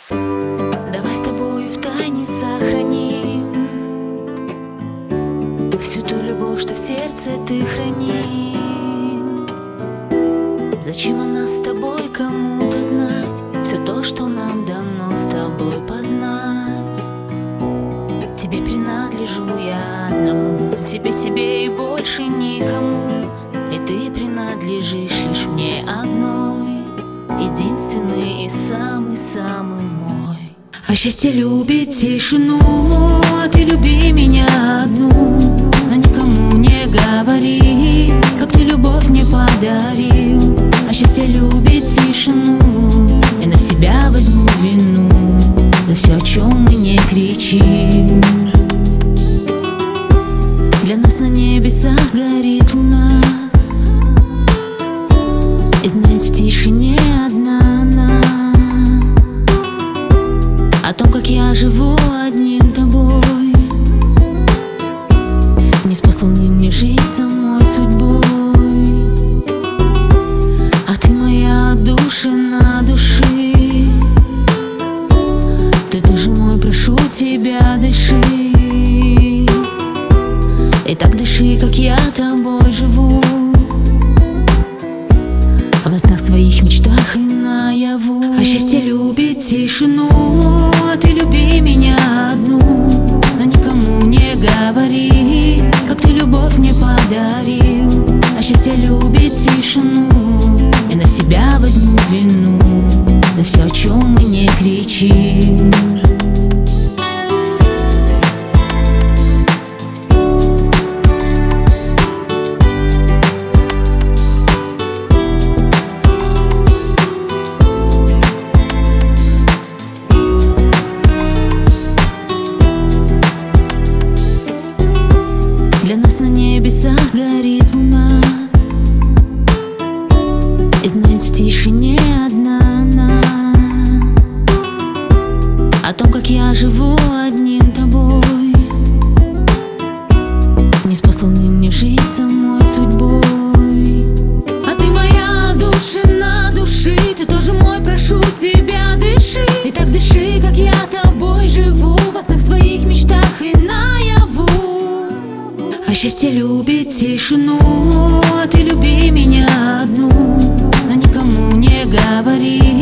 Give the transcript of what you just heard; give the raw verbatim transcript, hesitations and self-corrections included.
Давай с тобою втайне сохраним всю ту любовь, что в сердце ты хранил. Зачем она с тобой кому-то знать все то, что нам дано с тобой познать? Тебе принадлежу я одному, тебе, тебе и больше никому. И ты принадлежишь лишь мне одной, единственный и самый-самый мой. А счастье любит тишину, а ты люби меня одну. Но никому не говори, как ты любовь мне подарил. А счастье любит тишину, и на себя возьму вину за все, о чем мы не кричим. Для нас на небесах горит луна, и знает в тишине одна она о том, как я живу одним тобой, неспосланной мне жизнь самой судьбой. А ты моя отдушина души, ты тоже мой, прошу тебя, дыши. И так дыши, как я тобой живу, во снах, своих мечтах и наяву. А счастье любит тишину, а ты люби меня одну. Но никому не говори, как ты любовь мне подарил. А счастье любит тишину, и на себя возьму вину за все, о чем мы не кричим. Для нас на небесах горит луна, и знает в тишине одна она о том, как я живу одним тобой, неспосланной мне жизнь самой судьбой. А ты моя отдушина души, ты тоже мой, прошу тебя, дыши. И так дыши, как я тобой живу, во снах, своих мечтах и наяву. А счастье любит тишину, а ты люби меня одну. Но никому не говори,